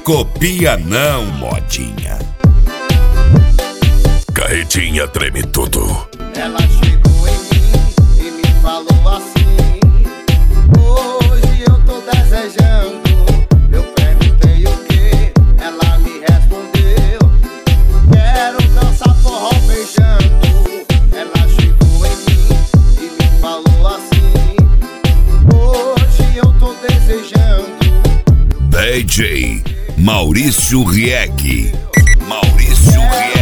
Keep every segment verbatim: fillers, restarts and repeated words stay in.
copia não, modinha. Carretinha treme tudo. Ela chegou em mim e me falou assim: hoje eu tô desejando. Eu perguntei o que, ela me respondeu: quero dançar forró beijando. Ela chegou em mim e me falou assim: hoje eu tô desejando. D J Maurício Rieg. Maurício Rieg.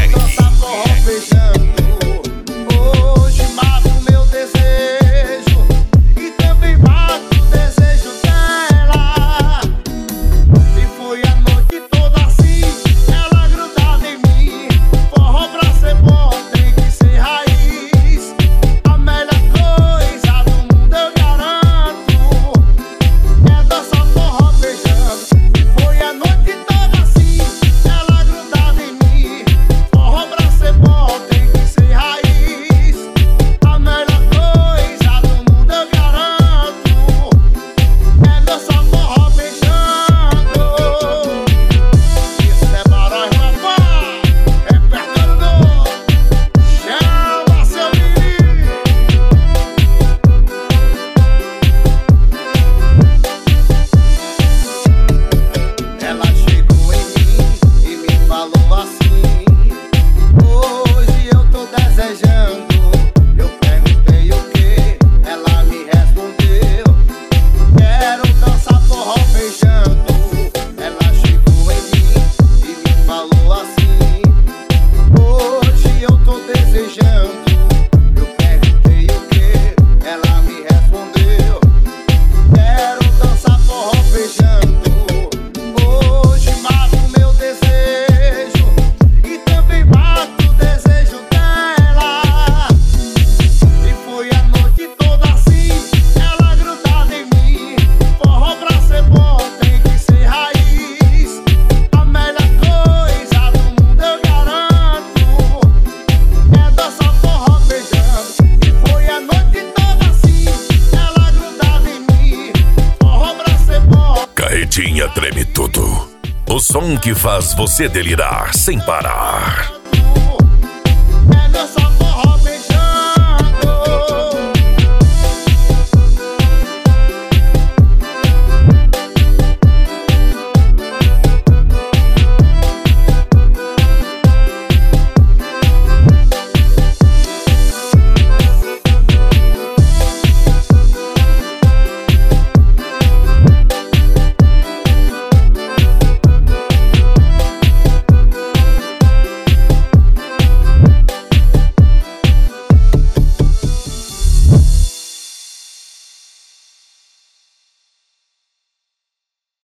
Hoje mato meu desejo e também mato o desejo dela. E foi a noite toda assim, ela grudada em mim. Forró pra ser bom tem que ser raiz. A melhor coisa do mundo eu garanto é dançar forró beijando. E foi a noite toda assim, ela grudada em mim. Forró pra ser bom tem que ser raiz. A melhor coisa do mundo eu garanto é dançar forró beijando. Isso é Barões Rapaz, repertório novo. Chama seu menino. Ela chegou em mim e me falou assim: hoje eu tô desejando. Eu perguntei o que, ela me respondeu: quero dançar forró beijando. Ela chegou em mim e me falou assim: hoje eu tô desejando. Eu perguntei o que, ela me respondeu: quero dançar forró beijando. Hoje mato meu desejo e também mato o desejo dela. E foi a noite toda assim, ela grudada em mim. Forró pra ser bom tem que ser raiz. A melhor coisa do mundo eu garanto é dançar forró beijando. E foi a noite toda assim, ela grudada em mim. Forró pra ser bom. Carretinha treme tudo. O som que faz você delirar sem parar.